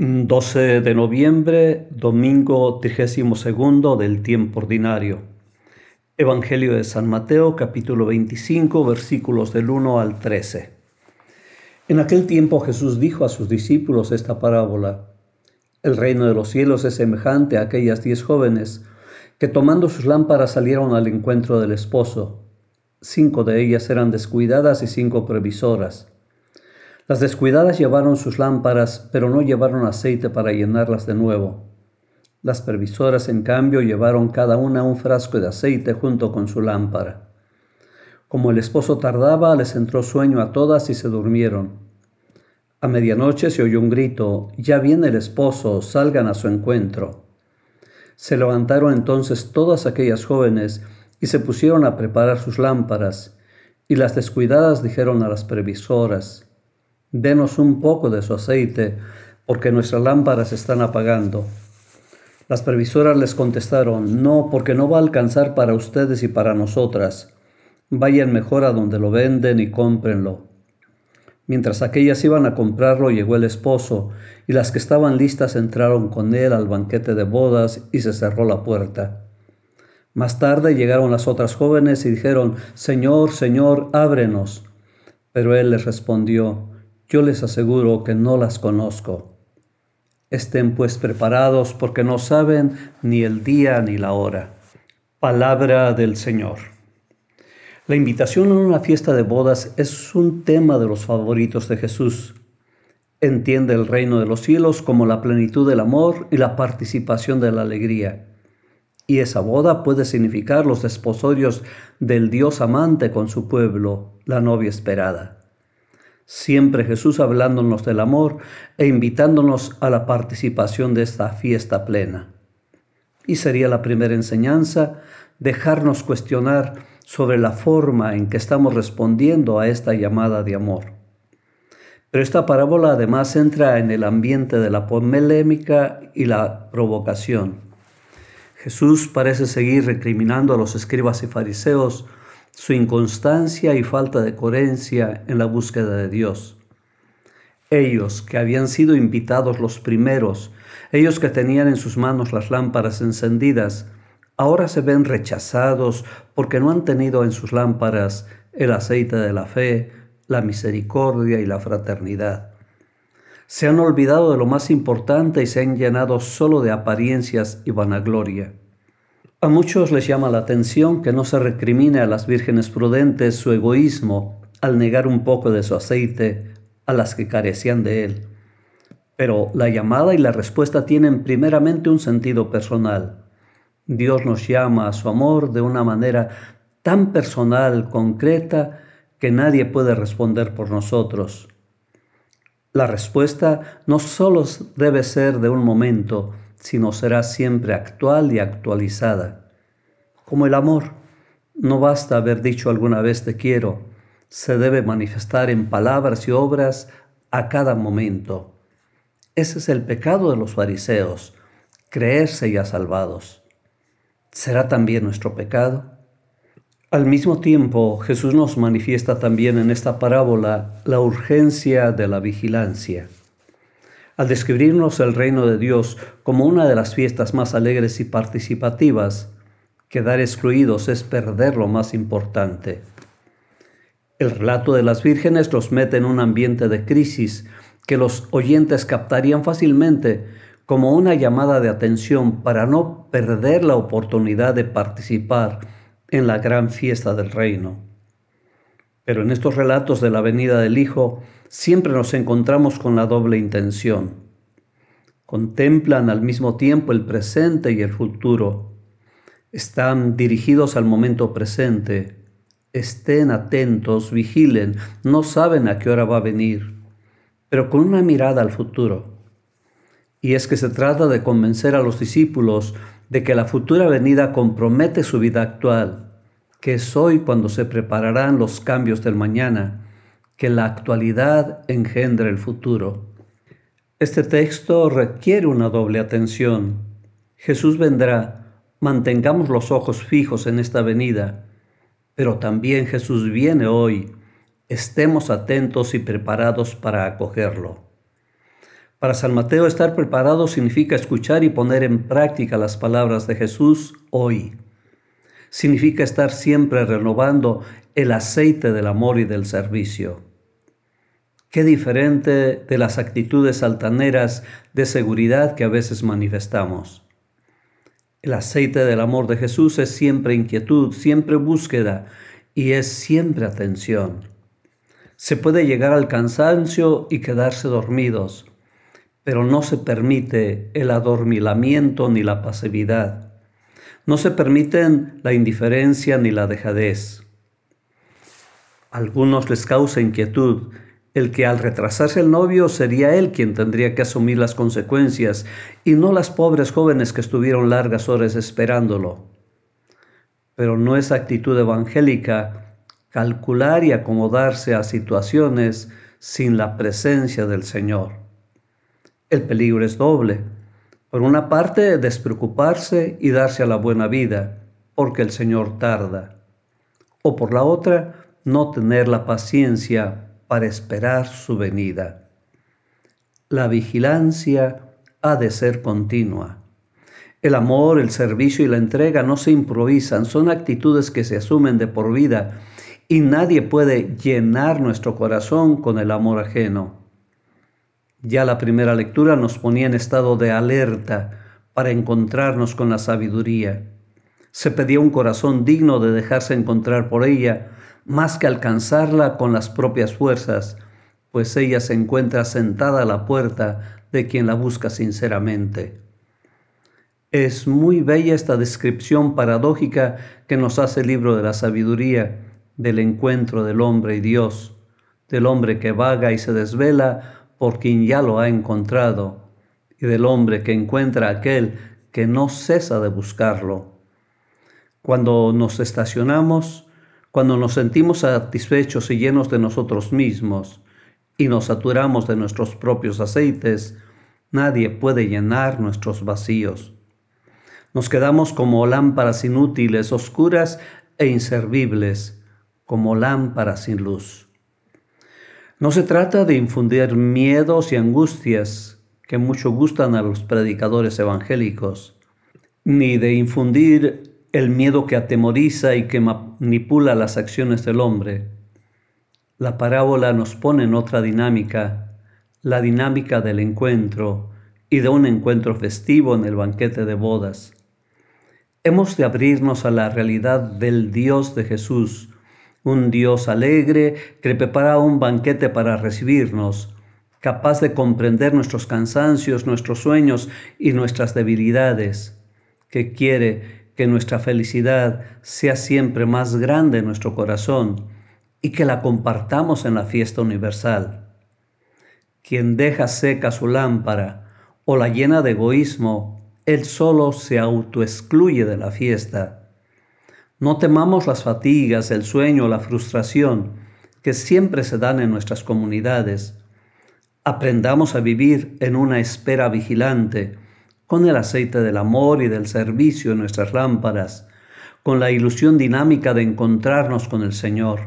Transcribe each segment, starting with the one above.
12 de noviembre, domingo 32 del tiempo ordinario. Evangelio de San Mateo, capítulo 25, versículos del 1 al 13. En aquel tiempo Jesús dijo a sus discípulos esta parábola: El reino de los cielos es semejante a aquellas 10 jóvenes que tomando sus lámparas salieron al encuentro del esposo. 5 de ellas eran descuidadas y 5 previsoras. Las descuidadas llevaron sus lámparas, pero no llevaron aceite para llenarlas de nuevo. Las previsoras, en cambio, llevaron cada una un frasco de aceite junto con su lámpara. Como el esposo tardaba, les entró sueño a todas y se durmieron. A medianoche se oyó un grito: «Ya viene el esposo, salgan a su encuentro». Se levantaron entonces todas aquellas jóvenes y se pusieron a preparar sus lámparas, y las descuidadas dijeron a las previsoras: «Denos un poco de su aceite, porque nuestras lámparas se están apagando». Las previsoras les contestaron: «No, porque no va a alcanzar para ustedes y para nosotras. Vayan mejor a donde lo venden y cómprenlo». Mientras aquellas iban a comprarlo, llegó el esposo, y las que estaban listas entraron con él al banquete de bodas y se cerró la puerta. Más tarde llegaron las otras jóvenes y dijeron: «Señor, Señor, ábrenos». Pero él les respondió: «Yo les aseguro que no las conozco. Estén pues preparados, porque no saben ni el día ni la hora». Palabra del Señor. La invitación a una fiesta de bodas es un tema de los favoritos de Jesús. Entiende el reino de los cielos como la plenitud del amor y la participación de la alegría. Y esa boda puede significar los desposorios del Dios amante con su pueblo, la novia esperada. Siempre Jesús hablándonos del amor e invitándonos a la participación de esta fiesta plena. Y sería la primera enseñanza dejarnos cuestionar sobre la forma en que estamos respondiendo a esta llamada de amor. Pero esta parábola además entra en el ambiente de la polémica y la provocación. Jesús parece seguir recriminando a los escribas y fariseos su inconstancia y falta de coherencia en la búsqueda de Dios. Ellos que habían sido invitados los primeros, ellos que tenían en sus manos las lámparas encendidas, ahora se ven rechazados porque no han tenido en sus lámparas el aceite de la fe, la misericordia y la fraternidad. Se han olvidado de lo más importante y se han llenado solo de apariencias y vanagloria. A muchos les llama la atención que no se recrimine a las vírgenes prudentes su egoísmo al negar un poco de su aceite a las que carecían de él. Pero la llamada y la respuesta tienen primeramente un sentido personal. Dios nos llama a su amor de una manera tan personal, concreta, que nadie puede responder por nosotros. La respuesta no solo debe ser de un momento, sino será siempre actual y actualizada. Como el amor, no basta haber dicho alguna vez te quiero, se debe manifestar en palabras y obras a cada momento. Ese es el pecado de los fariseos, creerse ya salvados. ¿Será también nuestro pecado? Al mismo tiempo, Jesús nos manifiesta también en esta parábola la urgencia de la vigilancia. Al describirnos el reino de Dios como una de las fiestas más alegres y participativas, quedar excluidos es perder lo más importante. El relato de las vírgenes los mete en un ambiente de crisis que los oyentes captarían fácilmente como una llamada de atención para no perder la oportunidad de participar en la gran fiesta del reino. Pero en estos relatos de la venida del Hijo siempre nos encontramos con la doble intención. Contemplan al mismo tiempo el presente y el futuro. Están dirigidos al momento presente. Estén atentos, vigilen, no saben a qué hora va a venir, pero con una mirada al futuro. Y es que se trata de convencer a los discípulos de que la futura venida compromete su vida actual, que es hoy cuando se prepararán los cambios del mañana, que la actualidad engendra el futuro. Este texto requiere una doble atención. Jesús vendrá, mantengamos los ojos fijos en esta venida, pero también Jesús viene hoy, estemos atentos y preparados para acogerlo. Para San Mateo, estar preparado significa escuchar y poner en práctica las palabras de Jesús hoy. Significa estar siempre renovando el aceite del amor y del servicio. Qué diferente de las actitudes altaneras de seguridad que a veces manifestamos. El aceite del amor de Jesús es siempre inquietud, siempre búsqueda y es siempre atención. Se puede llegar al cansancio y quedarse dormidos, pero no se permite el adormilamiento ni la pasividad. No se permiten la indiferencia ni la dejadez. A algunos les causa inquietud el que al retrasarse el novio sería él quien tendría que asumir las consecuencias y no las pobres jóvenes que estuvieron largas horas esperándolo. Pero no es actitud evangélica calcular y acomodarse a situaciones sin la presencia del Señor. El peligro es doble. Por una parte, despreocuparse y darse a la buena vida, porque el Señor tarda. O por la otra, no tener la paciencia para esperar su venida. La vigilancia ha de ser continua. El amor, el servicio y la entrega no se improvisan, son actitudes que se asumen de por vida y nadie puede llenar nuestro corazón con el amor ajeno. Ya la primera lectura nos ponía en estado de alerta para encontrarnos con la sabiduría. Se pedía un corazón digno de dejarse encontrar por ella, más que alcanzarla con las propias fuerzas, pues ella se encuentra sentada a la puerta de quien la busca sinceramente. Es muy bella esta descripción paradójica que nos hace el libro de la sabiduría, del encuentro del hombre y Dios, del hombre que vaga y se desvela por quien ya lo ha encontrado, y del hombre que encuentra a aquel que no cesa de buscarlo. Cuando nos estacionamos, cuando nos sentimos satisfechos y llenos de nosotros mismos y nos saturamos de nuestros propios aceites, nadie puede llenar nuestros vacíos. Nos quedamos como lámparas inútiles, oscuras e inservibles, como lámparas sin luz. No se trata de infundir miedos y angustias que mucho gustan a los predicadores evangélicos, ni de infundir el miedo que atemoriza y que manipula las acciones del hombre. La parábola nos pone en otra dinámica, la dinámica del encuentro y de un encuentro festivo en el banquete de bodas. Hemos de abrirnos a la realidad del Dios de Jesús, un Dios alegre que prepara un banquete para recibirnos, capaz de comprender nuestros cansancios, nuestros sueños y nuestras debilidades, que quiere que nuestra felicidad sea siempre más grande en nuestro corazón y que la compartamos en la fiesta universal. Quien deja seca su lámpara o la llena de egoísmo, él solo se autoexcluye de la fiesta. No temamos las fatigas, el sueño, la frustración que siempre se dan en nuestras comunidades. Aprendamos a vivir en una espera vigilante, con el aceite del amor y del servicio en nuestras lámparas, con la ilusión dinámica de encontrarnos con el Señor.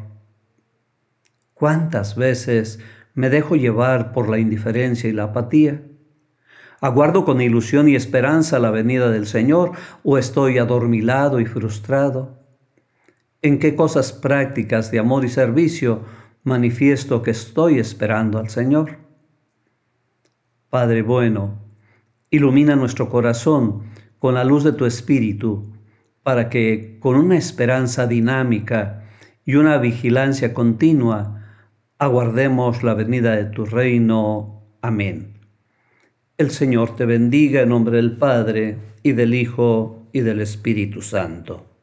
¿Cuántas veces me dejo llevar por la indiferencia y la apatía? ¿Aguardo con ilusión y esperanza la venida del Señor o estoy adormilado y frustrado? ¿En qué cosas prácticas de amor y servicio manifiesto que estoy esperando al Señor? Padre bueno, ilumina nuestro corazón con la luz de tu Espíritu, para que con una esperanza dinámica y una vigilancia continua aguardemos la venida de tu reino. Amén. El Señor te bendiga en nombre del Padre, y del Hijo, y del Espíritu Santo.